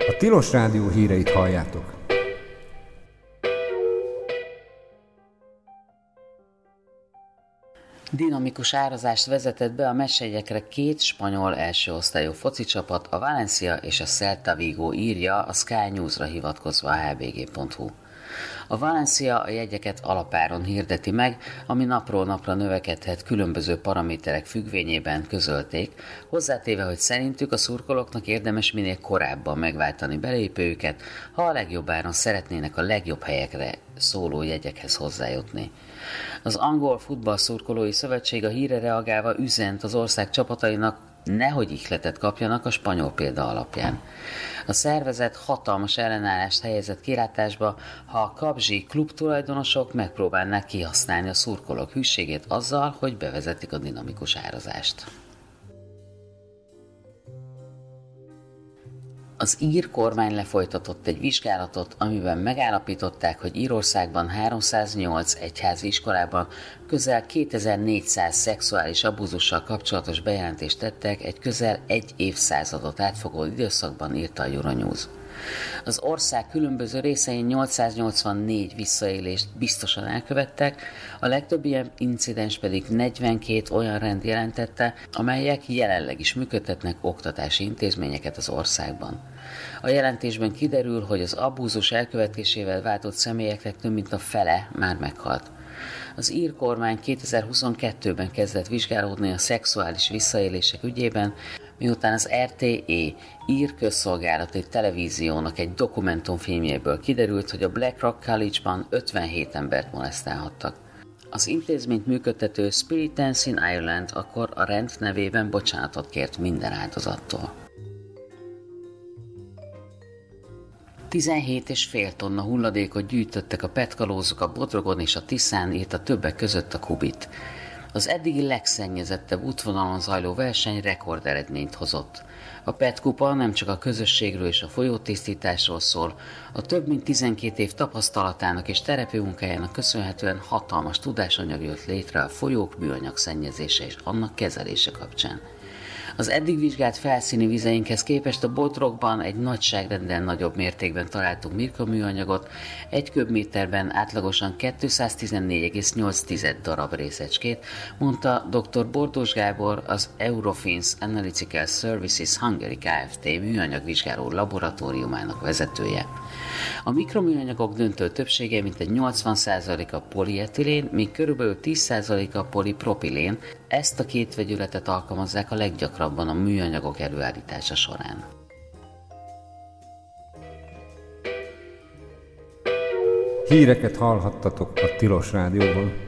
A Tilos Rádió híreit halljátok. Dinamikus árazást vezetett be a meccsjegyekre két spanyol elsőosztályú focicsapat, a Valencia és a Celta Vigo, írja a Sky News-ra hivatkozva a hvg.hu. A Valencia a jegyeket alapáron hirdeti meg, ami napról napra növekedhet különböző paraméterek függvényében, közölték, hozzátéve, hogy szerintük a szurkolóknak érdemes minél korábban megváltani belépőjüket, ha a legjobb áron szeretnének a legjobb helyekre szóló jegyekhez hozzájutni. Az Angol Futball Szurkolói Szövetség a hírre reagálva üzent az ország csapatainak, nehogy ihletet kapjanak a spanyol példa alapján. A szervezet hatalmas ellenállást helyezett kilátásba, ha a kabzsi klubtulajdonosok megpróbálnák kihasználni a szurkolók hűségét azzal, hogy bevezetik a dinamikus árazást. Az ír kormány lefolytatott egy vizsgálatot, amiben megállapították, hogy Írországban 308 egyházi iskolában közel 2400 szexuális abúzussal kapcsolatos bejelentést tettek egy közel egy évszázadot átfogó időszakban, írta a Euronews. Az ország különböző részein 884 visszaélést biztosan elkövettek, a legtöbb ilyen incidens pedig 42 olyan rend jelentette, amelyek jelenleg is működtetnek oktatási intézményeket az országban. A jelentésben kiderül, hogy az abúzus elkövetésével váltott személyeknek több mint a fele már meghalt. Az ír kormány 2022-ben kezdett vizsgálódni a szexuális visszaélések ügyében, miután az RTE ír közszolgálati televíziónak egy dokumentumfilmjéből kiderült, hogy a Blackrock College-ban 57 embert molesztálhattak. Az intézményt működtető Spirit Dance in Ireland akkor a rend nevében bocsánatot kért minden áldozattól. 17,5 tonna hulladékot gyűjtöttek a petkalózok a Bodrogon és a Tiszán, írta többek között a Kubit. Az eddigi legszennyezettebb útvonalon zajló verseny rekorderedményt hozott. A PET kupa nem csak a közösségről és a folyótisztításról szól, a több mint 12 év tapasztalatának és terepmunkájának köszönhetően hatalmas tudásanyag jött létre a folyók műanyag szennyezése és annak kezelése kapcsán. Az eddig vizsgált felszíni vizeinkhez képest a Bodrogban egy nagyságrendel nagyobb mértékben találtunk mikroműanyagot, egy köbméterben átlagosan 214,8 darab részecskét, mondta dr. Bordós Gábor, az Eurofins Analytical Services Hungary Kft. Műanyagvizsgáló laboratóriumának vezetője. A mikroműanyagok döntő többsége mintegy 80%-a polietilén, míg körülbelül 10%-a polipropilén. Ezt a két vegyületet alkalmazzák a leggyakrabban a műanyagok előállítása során. Híreket hallhattatok a Tilos Rádióban.